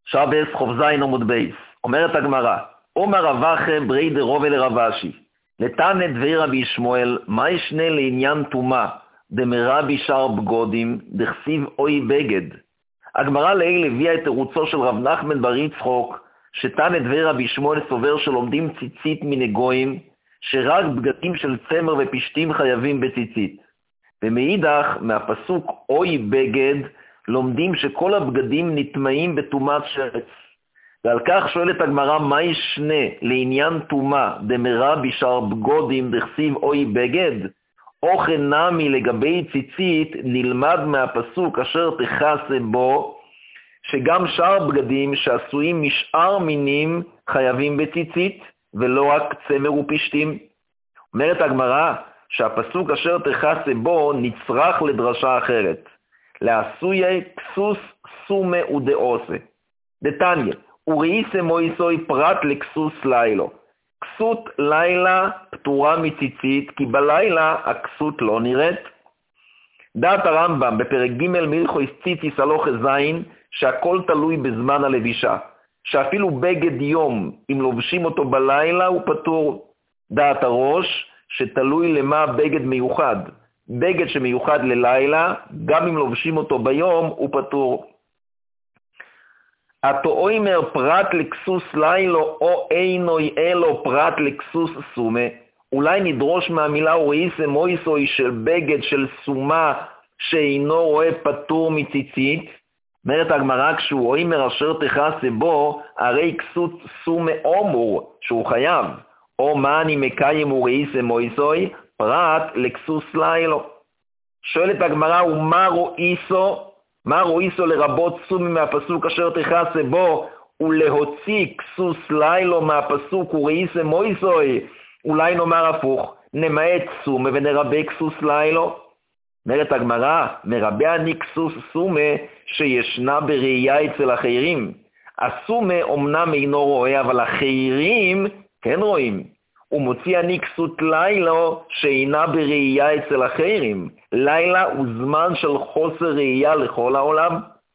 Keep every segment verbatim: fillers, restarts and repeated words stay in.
שבס חוב זין עמוד בייס. אומרת הגמרא, אומר רבכם ברי דרובה לרבשי, נתן את דברי רבי שמואל, מה ישנה לעניין תומה, דמרבי שר בגודים, דכסיב אוי בגד. הגמרא לעיל הביאה את תירוצו של רב נחמן בר יצחוק, שתן את דברי רבי שמואל סובר שלומדים ציצית מנגויים, שרק בגדים של צמר ופשתים חייבים בציצית. ומאידך, מהפסוק אוי בגד, לומדים שכל הבגדים נטמעים בטומאת שרץ. ועל כך שואלת הגמרא, מה ישנה לעניין תומה דמרבי שר בגודים דכסיב אוי בגד? אוכן נמי לגבי ציצית נלמד מהפסוק אשר תכסה בו, שגם שאר בגדים שעשויים משאר מינים חייבים בציצית, ולא רק צמר ופשתים. אומרת הגמרא שהפסוק אשר תכסה בו נצרך לדרשה אחרת. לעשויה כסוס סומה ודעושה. דתניא, וראיסה מויסוי פרט לכסוס לילו. כסות לילה פטורה מציצית, כי בלילה הכסות לא נראית. דעת הרמב"ם בפרק ג' מלכויס ציציס הלוך זין, שהכל תלוי בזמן הלבישה. שאפילו בגד יום, אם לובשים אותו בלילה, הוא פטור. דעת הראש, שתלוי למה בגד מיוחד. בגד שמיוחד ללילה, גם אם לובשים אותו ביום, הוא פטור. אתו אומר פרט לכסוס לילו, או אינוי אלו פרט לכסוס סומה. אולי נדרוש מהמילה וראיסה מויסוי של בגד של סומה, שאינו רואה פטור מציצית. אומרת הגמרא, כשהוא אומר אשר תכסה בו, הרי כסות סומה אומור, שהוא חייב. או מה אני מקיים וראיסה מויסוי, פרט לכסוס לילו. שואלת הגמרא, ומה רואיסו? מה רואיסו לרבות סומי מהפסוק אשר תכסה בו, ולהוציא כסוס לילו מהפסוק וראיסה מויסוי? אולי נאמר הפוך, נמעט סומי ונרבה כסוס לילו. אומרת הגמרא, מרבה אני כסוס סומה שישנה בראייה אצל אחרים. הסומה אומנם אינו רואה, אבל אחרים כן רואים. ומוציא אני כסות לילו שאינה בראייה אצל אחרים. לילה הוא זמן של חוסר ראייה לכל העולם.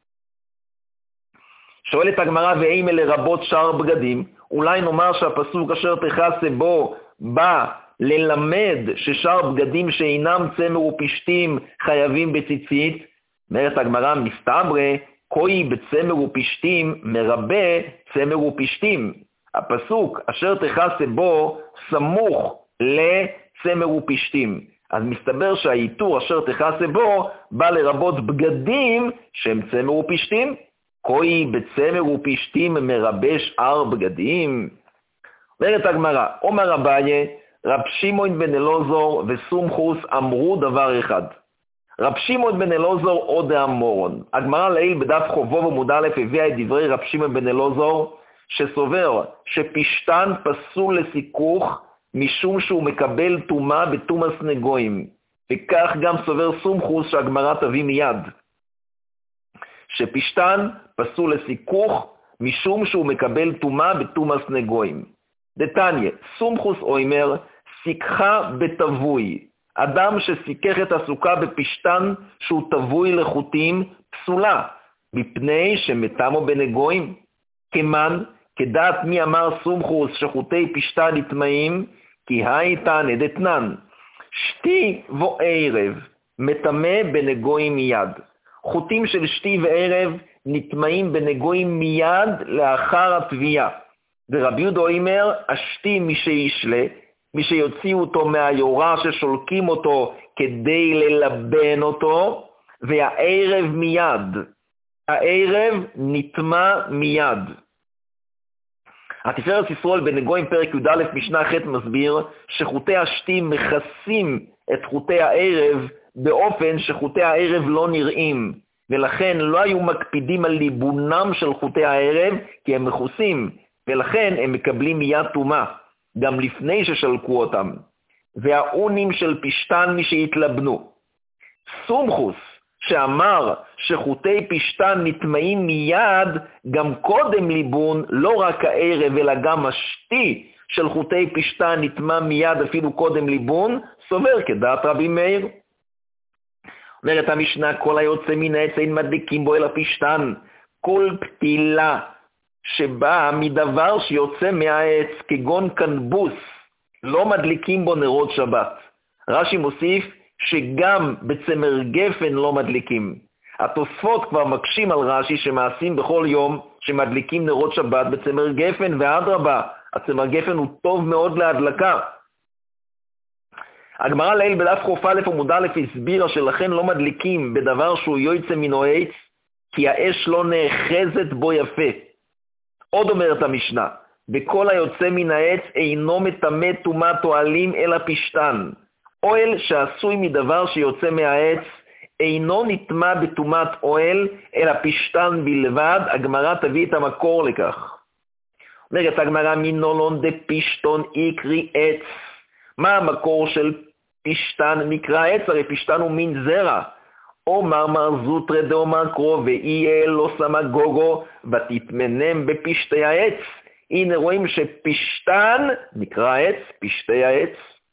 שואלת הגמרא, ואימה לרבות שאר בגדים? אולי נאמר שהפסוק אשר תכסה בו בא ללמד ששאר בגדים שאינם צמר ופשתים חייבים בציצית. אומרת הגמרא, מסתברא, כוי בצמר ופשתים מרבה צמר ופשתים. הפסוק אשר תכסה בו סמוך לצמר ופשתים. אז מסתבר שהאיתור אשר תכסה בו בא לרבות בגדים שהם צמר ופשתים. כוי בצמר ופשתים מרבה שאר בגדים. אומרת הגמרא, אומר אביי, רב שמעון בן אלעזר וסומכוס אמרו דבר אחד. רב שמעון בן אלעזר או דאמורון. הגמרא לעיל בדף חובו עמוד א' הביאה את דברי רב שמעון בן אלעזר, שסובר שפשתן פסול לסיכוך משום שהוא מקבל טומאה בטומאת נגויים. וכך גם סובר סומכוס שהגמרא תביא מיד. שפשתן פסול לסיכוך משום שהוא מקבל טומאה בטומאת נגויים. דתניא, סומכוס אומר, סיככה בתבוי. אדם שסיכך את הסוכה בפשתן שהוא תבוי לחוטים פסולה, מפני שמתמו בנגויים. כמן, כדעת מי אמר סומכוס שחוטי פשתן נטמאים, כי הייתן דתנן. שתי וערב מטמא בנגויים מיד. חוטים של שתי וערב נטמאים בנגויים מיד לאחר התביעה. ורבי יהודה אומר, השתי מי שישלה, מי שיוציאו אותו מהיורה ששולקים אותו כדי ללבן אותו, והערב מיד. הערב נטמא מיד. התפארת ישרול בנגויים פרק י"א משנה ח' מסביר שחוטי השתי מכסים את חוטי הערב באופן שחוטי הערב לא נראים, ולכן לא היו מקפידים על ליבונם של חוטי הערב כי הם מכוסים, ולכן הם מקבלים מיד טומאה, גם לפני ששלקו אותם. והאונים של פשתן מי שהתלבנו. סומכוס שאמר שחוטי פשתן נטמאים מיד, גם קודם ליבון, לא רק הערב אלא גם השתי של חוטי פשתן נטמא מיד אפילו קודם ליבון, סובר כדעת רבי מאיר. אומרת המשנה, כל היוצא מן העץ אין מדליקים בו אלא פשתן. כל פתילה שבא מדבר שיוצא מהעץ, כגון קנבוס, לא מדליקים בו נרות שבת. רש"י מוסיף שגם בצמר גפן לא מדליקים. התוספות כבר מקשים על רש"י שמעשים בכל יום שמדליקים נרות שבת בצמר גפן, ואדרבה, הצמר גפן הוא טוב מאוד להדלקה. הגמרא לעיל בדף חוף א' עמוד א' הסבירה שלכן לא מדליקים בדבר שהוא יוצא מן העץ, כי האש לא נאחזת בו יפה. עוד אומרת המשנה, בכל היוצא מן העץ אינו מטמא טומאת אוהלים אלא פשתן. אוהל שעשוי מדבר שיוצא מהעץ אינו נטמא בטומאת אוהל אלא פשתן בלבד. הגמרא תביא את המקור לכך. אומרת הגמרא, מינולון דפשטון איקרי עץ. מה המקור של פשתן נקרא עץ? הרי פשתן הוא מין זרע. אומר מר זוטרה דאמר קרוא ואייה לא שמה גוגו ותתמנם בפשטי העץ. הנה רואים שפשתן נקרא עץ, פשטי העץ.